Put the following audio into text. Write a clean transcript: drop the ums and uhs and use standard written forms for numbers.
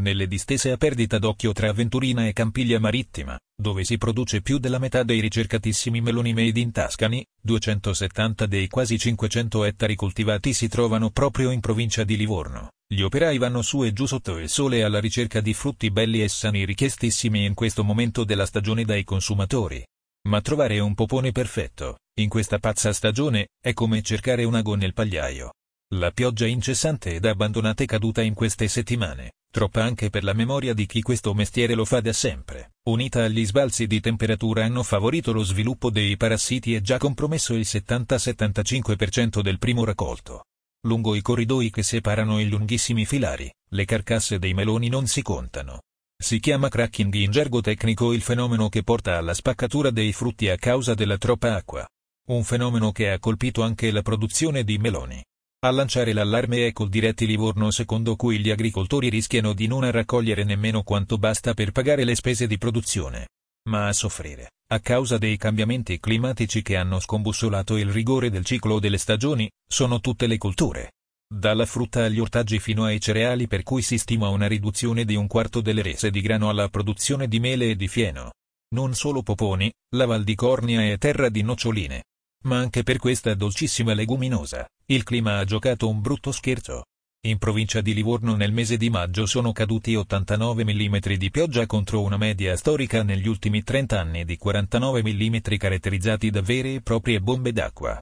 Nelle distese a perdita d'occhio tra Venturina e Campiglia Marittima, dove si produce più della metà dei ricercatissimi meloni made in Tuscany, 270 dei quasi 500 ettari coltivati si trovano proprio in provincia di Livorno. Gli operai vanno su e giù sotto il sole alla ricerca di frutti belli e sani richiestissimi in questo momento della stagione dai consumatori. Ma trovare un popone perfetto, in questa pazza stagione, è come cercare un ago nel pagliaio. La pioggia incessante ed abbandonata è caduta in queste settimane, troppa anche per la memoria di chi questo mestiere lo fa da sempre, unita agli sbalzi di temperatura hanno favorito lo sviluppo dei parassiti e già compromesso il 70-75% del primo raccolto. Lungo i corridoi che separano i lunghissimi filari, le carcasse dei meloni non si contano. Si chiama cracking in gergo tecnico il fenomeno che porta alla spaccatura dei frutti a causa della troppa acqua. Un fenomeno che ha colpito anche la produzione di meloni. A lanciare l'allarme è Coldiretti Livorno, secondo cui gli agricoltori rischiano di non raccogliere nemmeno quanto basta per pagare le spese di produzione. Ma a soffrire, a causa dei cambiamenti climatici che hanno scombussolato il rigore del ciclo delle stagioni, sono tutte le colture. Dalla frutta agli ortaggi fino ai cereali, per cui si stima una riduzione di un quarto delle rese di grano alla produzione di mele e di fieno. Non solo poponi, la Val di Cornia è terra di noccioline. Ma anche per questa dolcissima leguminosa, il clima ha giocato un brutto scherzo. In provincia di Livorno nel mese di maggio sono caduti 89 mm di pioggia contro una media storica negli ultimi 30 anni di 49 mm, caratterizzati da vere e proprie bombe d'acqua.